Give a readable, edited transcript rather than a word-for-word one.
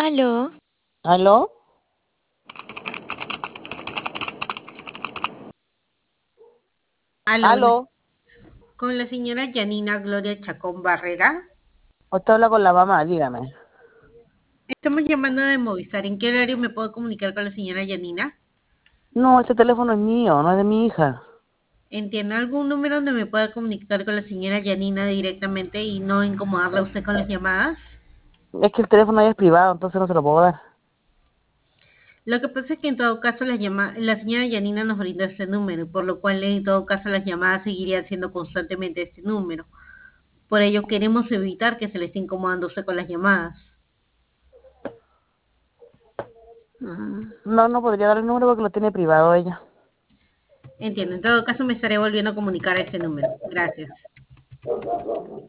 Aló, ¿Aló? Aló, ¿Aló? con la señora Yanina Gloria Chacón Barrera. Usted habla con la mamá, dígame. Estamos llamando de Movistar. ¿En qué horario me puedo comunicar con la señora Yanina? No, ese teléfono es mío, no es de mi hija. ¿Entiende algún número donde me pueda comunicar con la señora Yanina directamente y no incomodarla a usted con las llamadas? Es que el teléfono ya es privado, entonces no se lo puedo dar. Lo que pasa es que en todo caso la señora Yanina nos brindó este número, por lo cual en todo caso las llamadas seguirían siendo constantemente este número. Por ello queremos evitar que se le esté incomodando a usted con las llamadas. No, no podría dar el número porque lo tiene privado ella. Entiendo, en todo caso me estaré volviendo a comunicar a este número. Gracias.